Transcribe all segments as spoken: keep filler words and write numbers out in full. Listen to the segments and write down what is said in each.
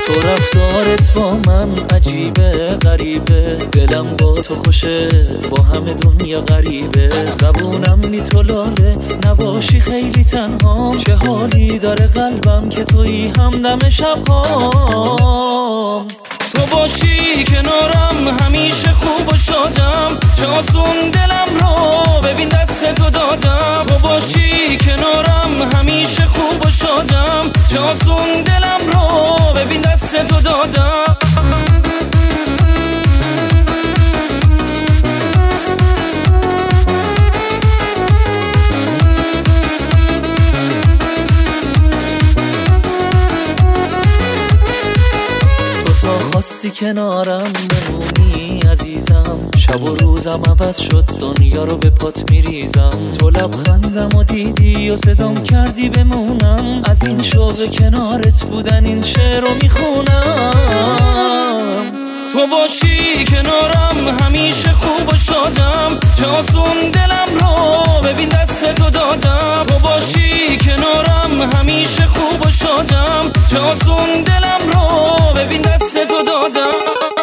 تو رفتارت با من عجیبه غریبه، دلم با تو خوشه با همه دنیا غریبه. زبونم بی تو لاله، نباشی خیلی تنهام. چه حالی داره قلبم که تویی همدم شبهام. تو باشی کنارم همیشه خوب و شادم، چه آسون دلم رو ببین دست تو دادم. تو باشی کنارم همیشه خوب و شادم، چه آسون دلم رو ببین دست تو دادم. خواستی کنارم بمونی عزیزم، شب و روزم عوض شد دنیا رو به پات میریزم. تو لبخندم و دیدی و صدام کردی بمونم، از این شوق کنارت بودن این شعر رو میخونم. تو باشی کنارم همیشه خوب و شادم، چه آسون دلم رو ببین دست تو دادم. تو باشی کنارم همیشه خوب و شادم، چه آسون دلم رو ببین دست تو دادم.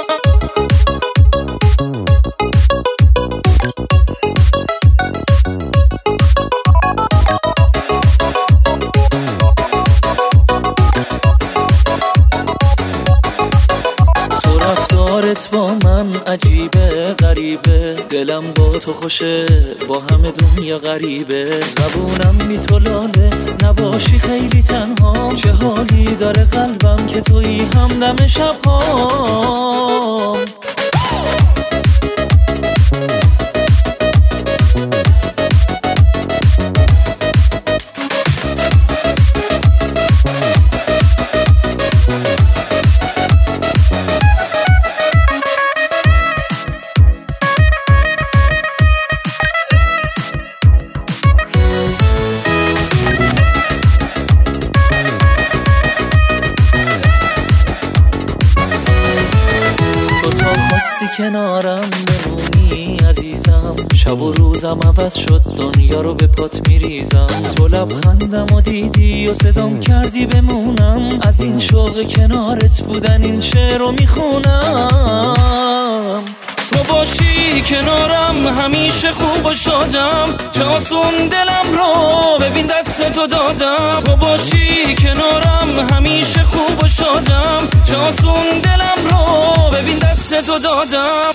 رفتارت با من عجیبه غریبه، دلم با تو خوشه با همه دنیا غریبه. زبونم بی تو لاله، نباشی خیلی تنها. چه حالی داره قلبم که تویی همدم شبهام. خواستی کنارم بمونی عزیزم، شب و روزم عوض شد دنیا رو به پات میریزم. تو لبخندم و دیدی و صدام کردی بمونم، از این شوق کنارت بودن این شعر رو میخونم. تو باشی کنارم همیشه خوب و شادم، چه آسون دلم رو ببین دست تو دادم. تو باشی کنارم همیشه خوب و شادم، چه آسون دلم رو ببین دست تو دادم.